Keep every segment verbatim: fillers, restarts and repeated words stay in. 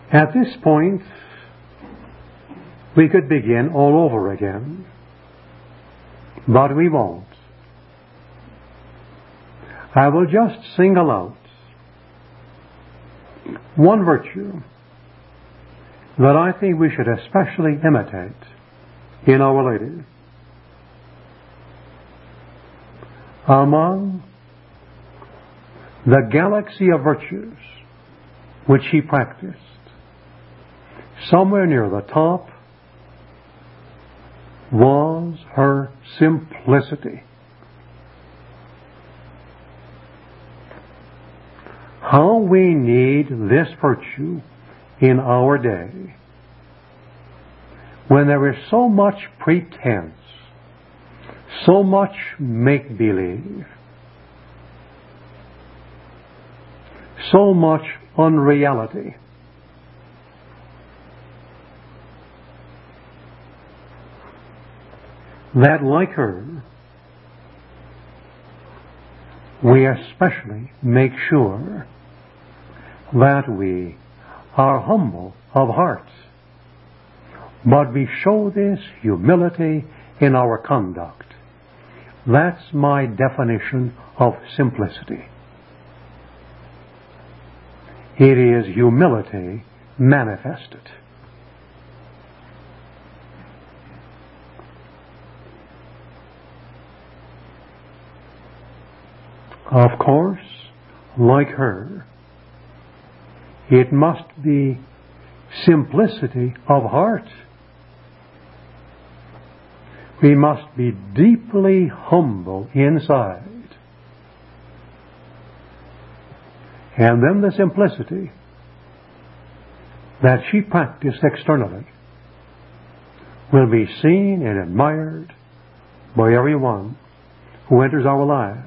At this point, we could begin all over again, but we won't. I will just single out one virtue that I think we should especially imitate in Our Lady. Among the galaxy of virtues which she practiced, somewhere near the top was her simplicity. How we need this virtue in our day, when there is so much pretense, so much make-believe, so much unreality. That, like her, we especially make sure that we are humble of heart, but we show this humility in our conduct. That's my definition of simplicity. It is humility manifested. Of course, like her, it must be simplicity of heart. We must be deeply humble inside. And then the simplicity that she practiced externally will be seen and admired by everyone who enters our lives.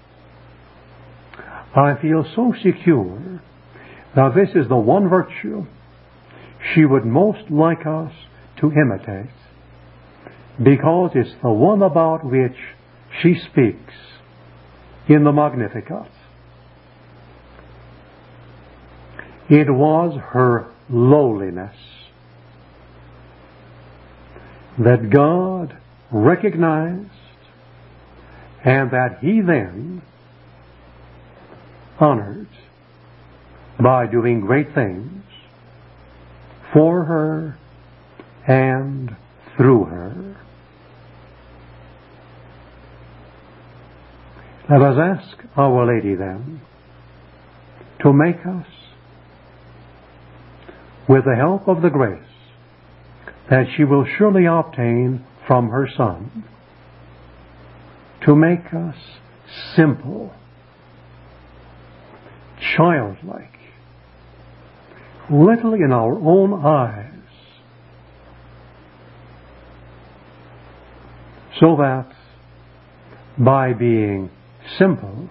I feel so secure that this is the one virtue she would most like us to imitate, because it's the one about which she speaks in the Magnificat. It was her lowliness that God recognized, and that He then honored by doing great things for her and through her. Let us ask Our Lady then to make us, with the help of the grace that she will surely obtain from her Son, to make us simple, childlike, little in our own eyes, so that by being simple,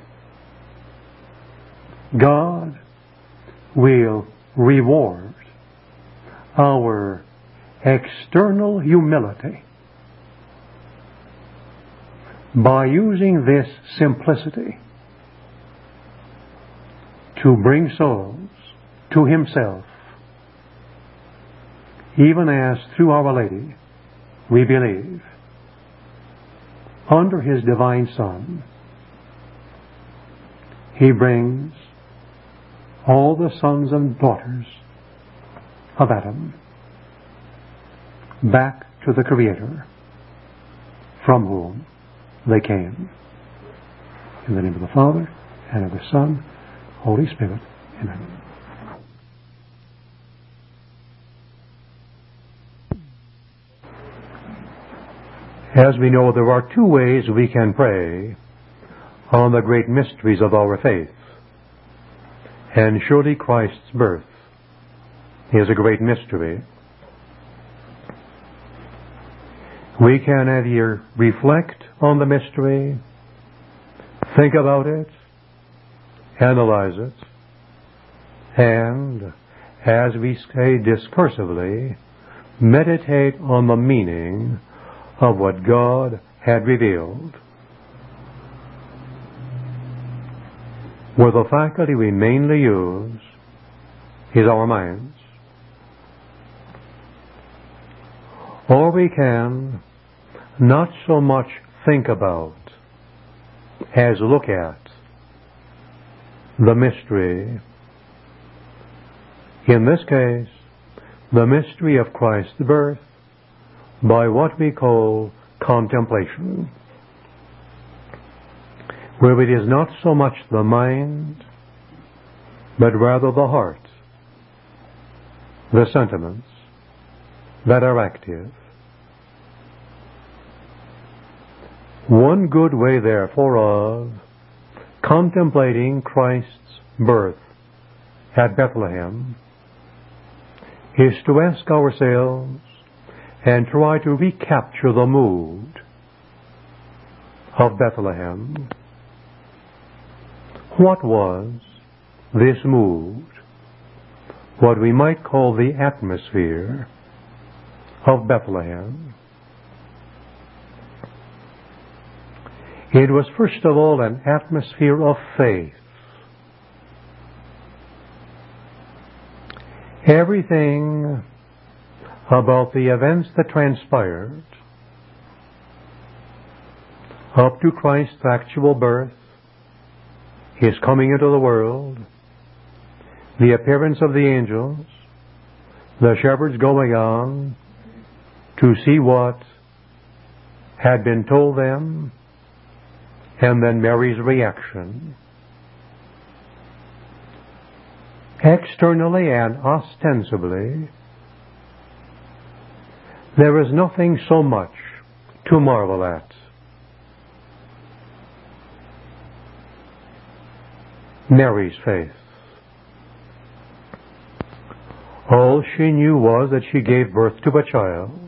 God will reward our external humility by using this simplicity to bring souls to Himself, even as through Our Lady we believe, under His divine Son, He brings all the sons and daughters of Adam back to the Creator from whom they came. In the name of the Father, and of the Son, Holy Spirit. Amen. As we know, there are two ways we can pray on the great mysteries of our faith. And surely Christ's birth is a great mystery. We can either reflect on the mystery, think about it, analyze it, and, as we say discursively, meditate on the meaning of what God had revealed. With the faculty we mainly use, is our minds. Or we can not so much think about as look at the mystery. In this case, the mystery of Christ's birth by what we call contemplation, where it is not so much the mind, but rather the heart, the sentiments that are active. One good way, therefore, of contemplating Christ's birth at Bethlehem is to ask ourselves and try to recapture the mood of Bethlehem. What was this mood? What we might call the atmosphere of Bethlehem. It was first of all an atmosphere of faith. Everything about the events that transpired up to Christ's actual birth, His coming into the world, the appearance of the angels, the shepherds going on to see what had been told them, and then Mary's reaction. Externally and ostensibly, there is nothing so much to marvel at. Mary's faith. All she knew was that she gave birth to a child.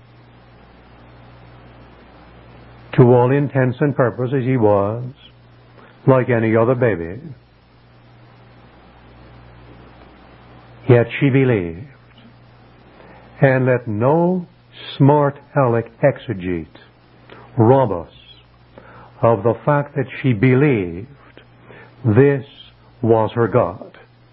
To all intents and purposes, he was like any other baby. Yet she believed. And let no smart aleck exegete rob us of the fact that she believed this was her God.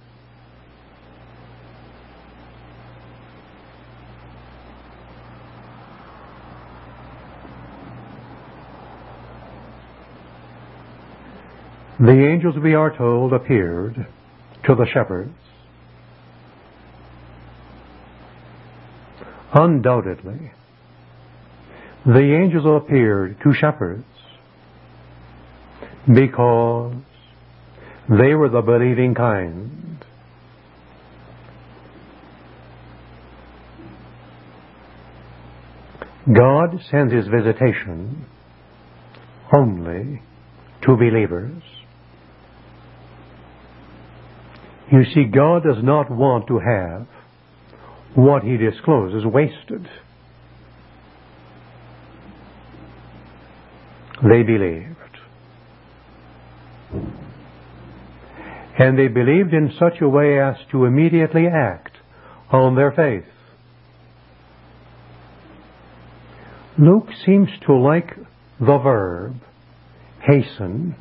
The angels, we are told, appeared to the shepherds. Undoubtedly, the angels appeared to shepherds because they were the believing kind. God sends His visitation only to believers. You see, God does not want to have what He discloses wasted. They believed. And they believed in such a way as to immediately act on their faith. Luke seems to like the verb hasten.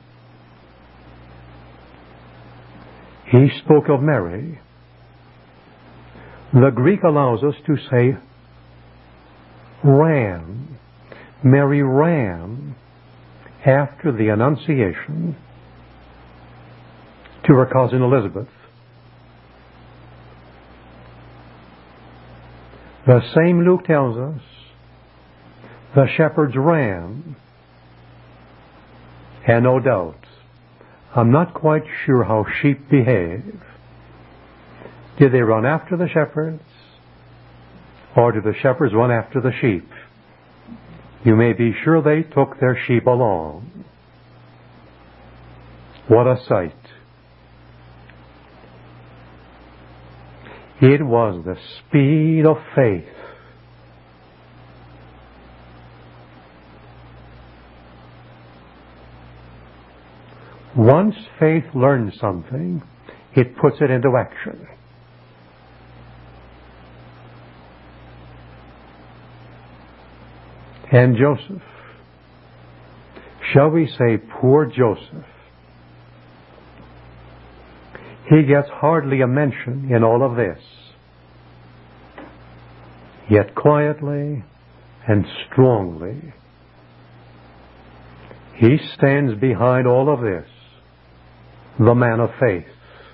He spoke of Mary. The Greek allows us to say ran. Mary ran after the Annunciation to her cousin Elizabeth. The same Luke tells us the shepherds ran. And no doubt, I'm not quite sure how sheep behave. Did they run after the shepherds? Or did the shepherds run after the sheep? You may be sure they took their sheep along. What a sight. It was the speed of faith. Once faith learns something, it puts it into action. And Joseph, shall we say poor Joseph, He gets hardly a mention in all of this. Yet quietly and strongly, he stands behind all of this, the man of faith,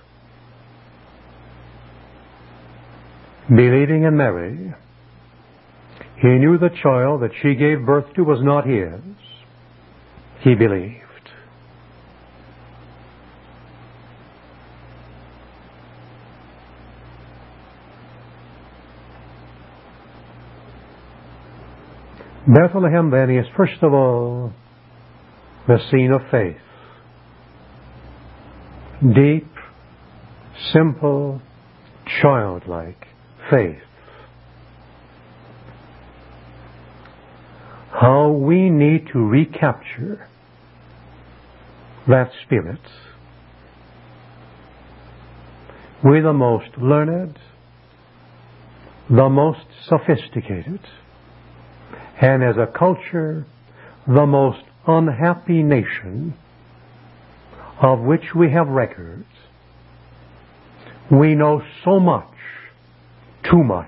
believing in Mary. He knew the child that she gave birth to was not his. He believed. Bethlehem then is first of all the scene of faith. Deep, simple, childlike faith. How we need to recapture that spirit with the most learned, the most sophisticated, and as a culture, the most unhappy nation of which we have records. We know so much, too much.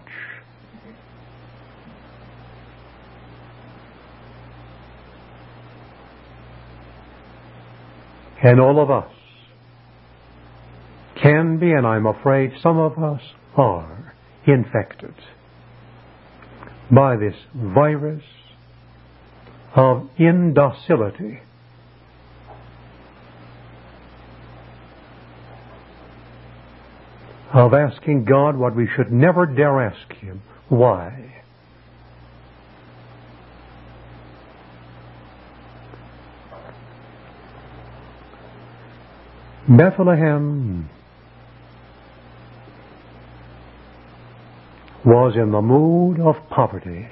And all of us can be, and I'm afraid some of us are, infected by this virus of indocility. Of asking God what we should never dare ask Him. Why? Bethlehem was in the mood of poverty.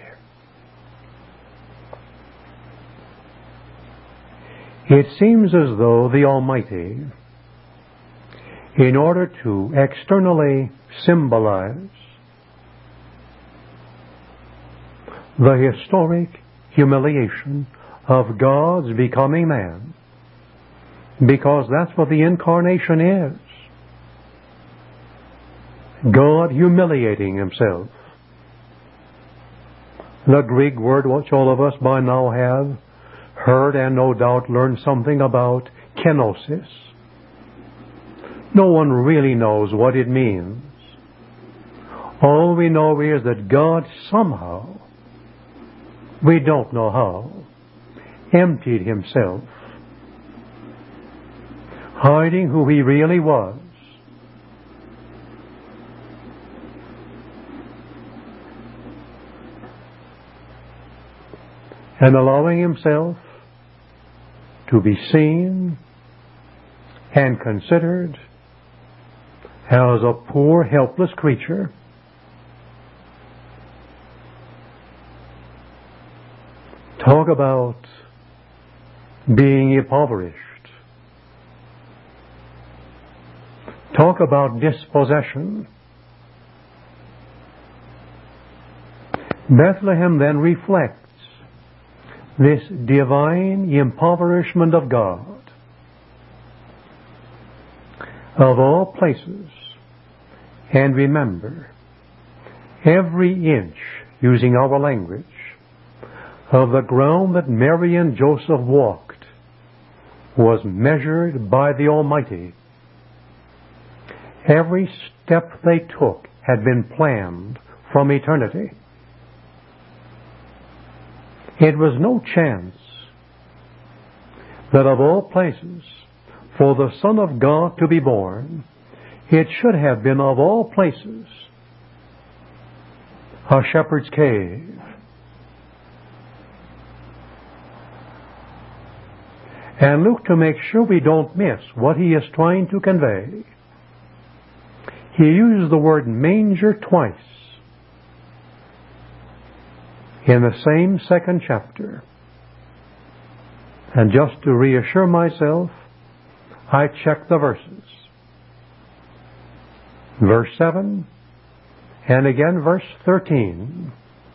It seems as though the Almighty, in order to externally symbolize the historic humiliation of God's becoming man, because that's what the incarnation is, God humiliating Himself. The Greek word which all of us by now have heard and no doubt learned something about, kenosis. No one really knows what it means. All we know is that God somehow, we don't know how, emptied Himself, hiding who He really was. And allowing Himself to be seen and considered as a poor, helpless creature. Talk about being impoverished. Talk about dispossession. Bethlehem then reflects this divine impoverishment of God. Of all places, and remember, every inch, using our language, of the ground that Mary and Joseph walked was measured by the Almighty. Every step they took had been planned from eternity. It was no chance that of all places, for the Son of God to be born, it should have been of all places a shepherd's cave. And Luke, to make sure we don't miss what he is trying to convey, he uses the word manger twice in the same second chapter. And just to reassure myself, I checked the verses. Verse seven, and again verse thirteen.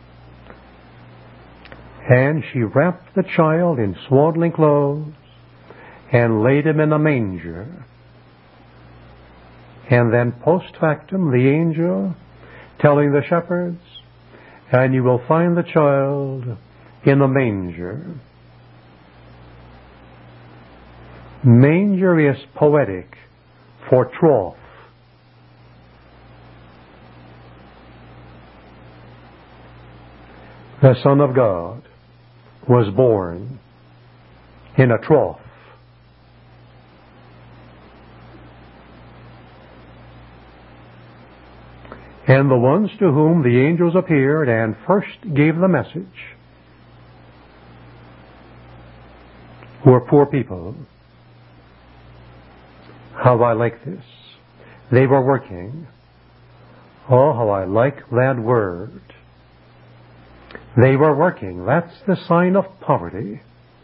And she wrapped the child in swaddling clothes and laid him in a manger. And then post factum, the angel telling the shepherds, and you will find the child in the manger. Manger is poetic for trough. The Son of God was born in a trough. And the ones to whom the angels appeared and first gave the message were poor people. How I like this. They were working. Oh, how I like that word. They were working. That's the sign of poverty.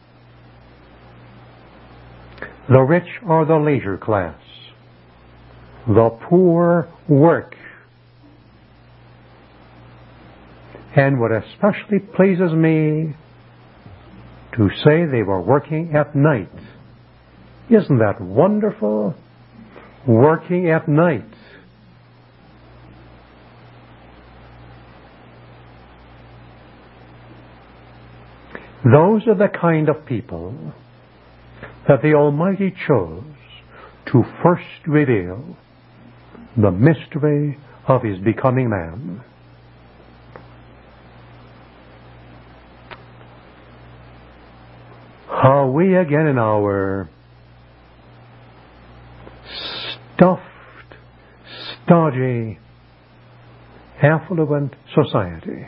The rich are the leisure class. The poor work. And what especially pleases me, to say they were working at night. Isn't that wonderful? Working at night. Those are the kind of people that the Almighty chose to first reveal the mystery of His becoming man. How we again in our stuffed, stodgy, affluent society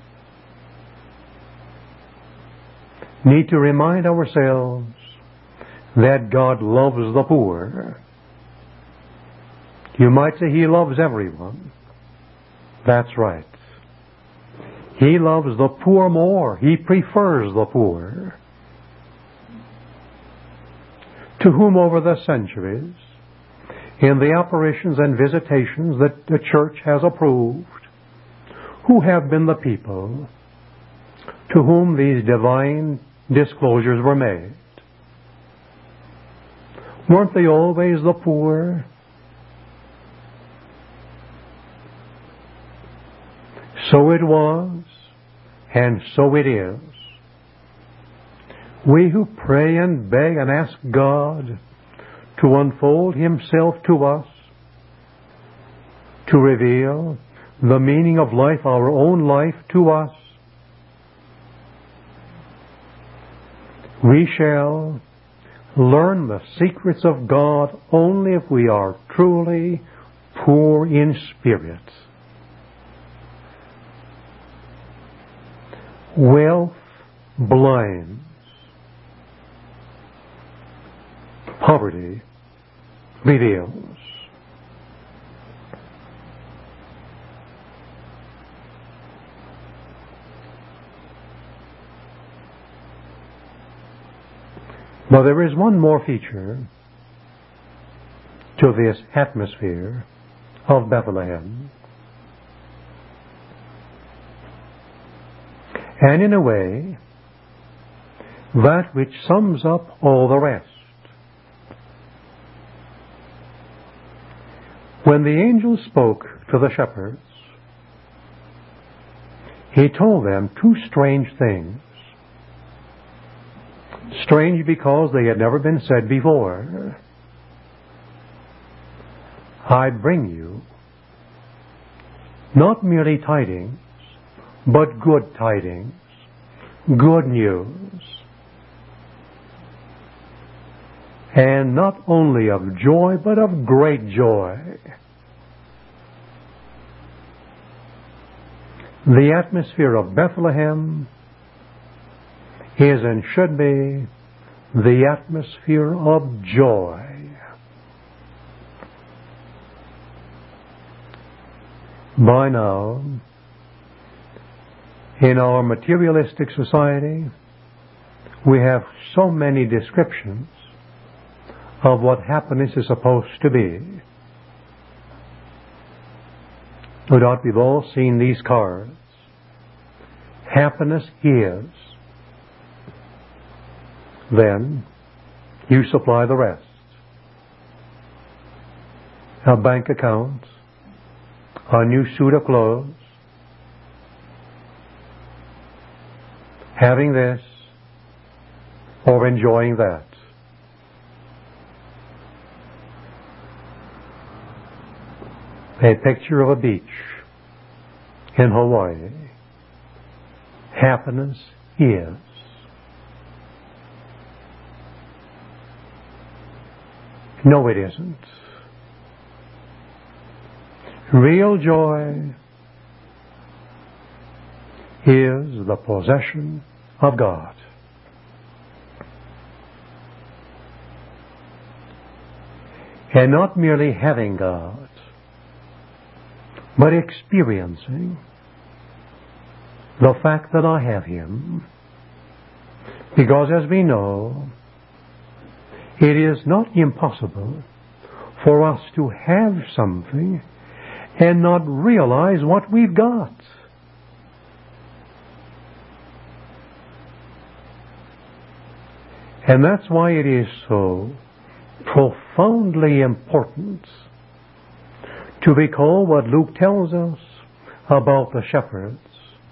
need to remind ourselves that God loves the poor. You might say He loves everyone. That's right. He loves the poor more. He prefers the poor. To whom over the centuries, in the apparitions and visitations that the Church has approved, who have been the people to whom these divine disclosures were made? Weren't they always the poor? So it was, and so it is. We who pray and beg and ask God to unfold Himself to us, to reveal the meaning of life, our own life, to us, we shall learn the secrets of God only if we are truly poor in spirit. Wealth blinds. Poverty reveals. But there is one more feature to this atmosphere of Bethlehem. And in a way, that which sums up all the rest. When the angel spoke to the shepherds, he told them two strange things. Strange because they had never been said before. I bring you not merely tidings, but good tidings, good news. And not only of joy, but of great joy. The atmosphere of Bethlehem is and should be the atmosphere of joy. By now, in our materialistic society, we have so many descriptions of what happiness is supposed to be. No doubt we've all seen these cards. Happiness is. Then you supply the rest. a bank account, a new suit of clothes, having this or enjoying that. A picture of a beach in Hawaii. Happiness is. No, it isn't. Real joy is the possession of God. And not merely having God, but experiencing the fact that I have Him. Because as we know, it is not impossible for us to have something and not realize what we've got. And that's why it is so profoundly important to recall what Luke tells us about the shepherds,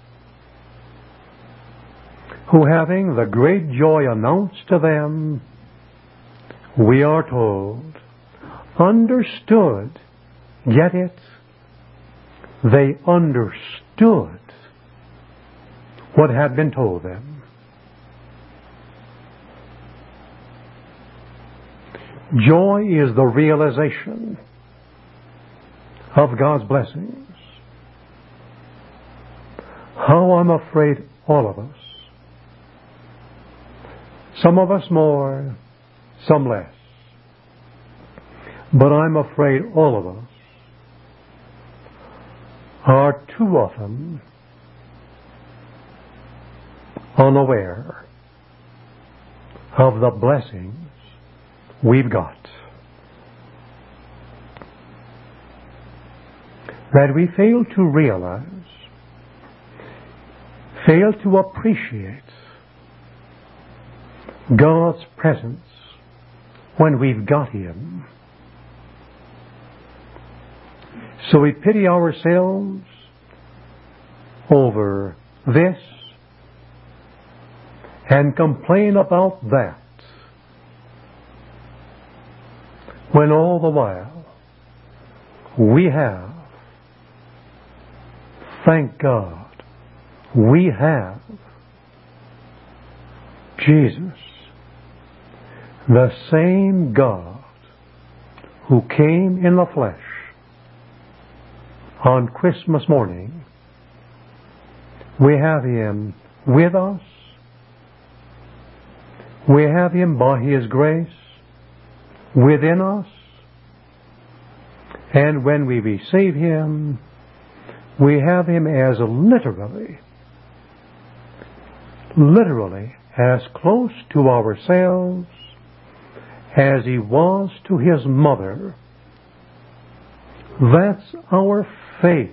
who, having the great joy announced to them, we are told, understood. Get it? They understood what had been told them. Joy is the realization of God's blessings. How I'm afraid all of us, some of us more, some less, but I'm afraid all of us are too often unaware of the blessings we've got. That we fail to realize, fail to appreciate God's presence when we've got Him. So we pity ourselves over this and complain about that, when all the while we have, thank God, we have Jesus, the same God who came in the flesh on Christmas morning. We have Him with us. We have Him by His grace within us. And when we receive Him, we have Him as literally, literally as close to ourselves as He was to His mother. That's our faith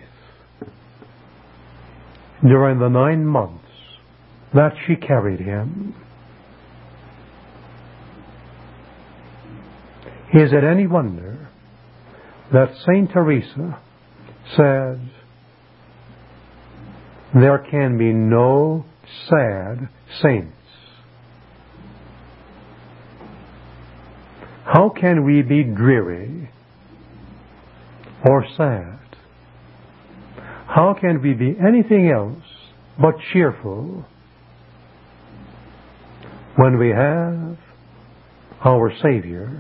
during the nine months that she carried Him. Is it any wonder that Saint Teresa said, there can be no sad saints? How can we be dreary or sad? How can we be anything else but cheerful when we have our Savior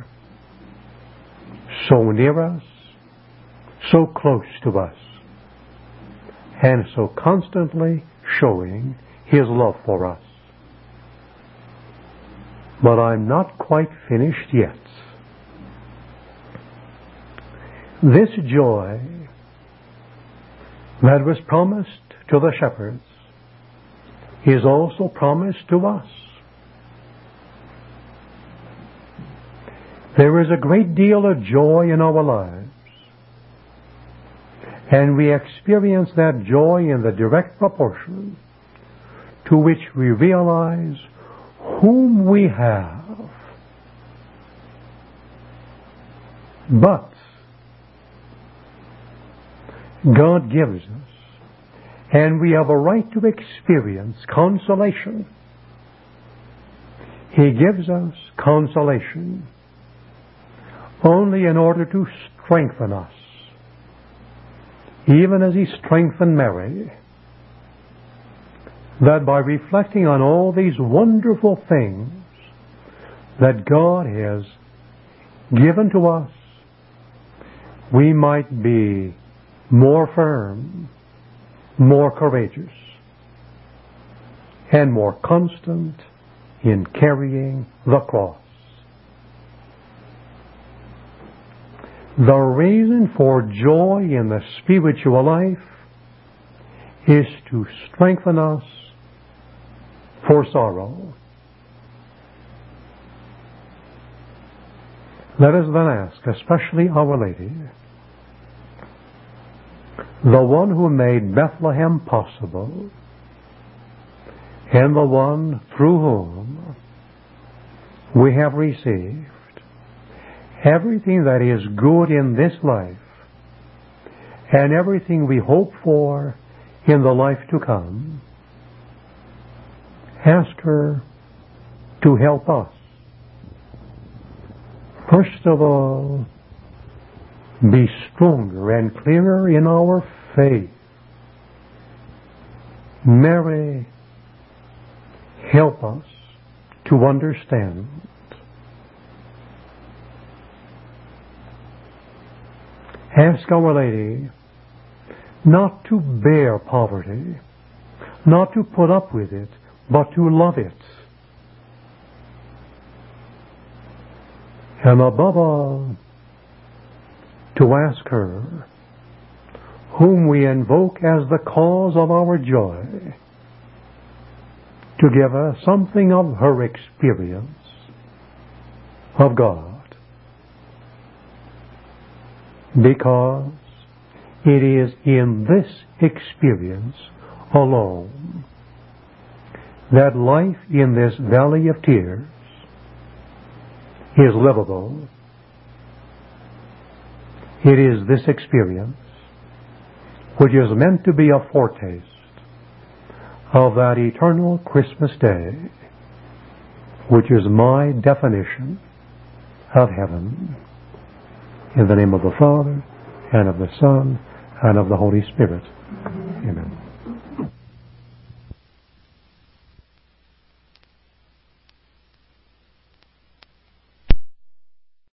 so near us, so close to us, and so constantly showing His love for us? But I'm not quite finished yet. This joy that was promised to the shepherds is also promised to us. There is a great deal of joy in our lives, and we experience that joy in the direct proportion to which we realize whom we have. But God gives us, and we have a right to experience consolation. He gives us consolation only in order to strengthen us, even as He strengthened Mary, that by reflecting on all these wonderful things that God has given to us, we might be more firm, more courageous, and more constant in carrying the cross. The reason for joy in the spiritual life is to strengthen us for sorrow. Let us then ask, especially Our Lady, the one who made Bethlehem possible, and the one through whom we have received everything that is good in this life and everything we hope for in the life to come, ask her to help us. First of all, be stronger and clearer in our faith. Mary, help us to understand. Ask Our Lady not to bear poverty, not to put up with it, but to love it. And above all, to ask her, whom we invoke as the cause of our joy, to give us something of her experience of God. Because it is in this experience alone that life in this valley of tears is livable. It is this experience which is meant to be a foretaste of that eternal Christmas day, which is my definition of heaven. In the name of the Father, and of the Son, and of the Holy Spirit. Amen.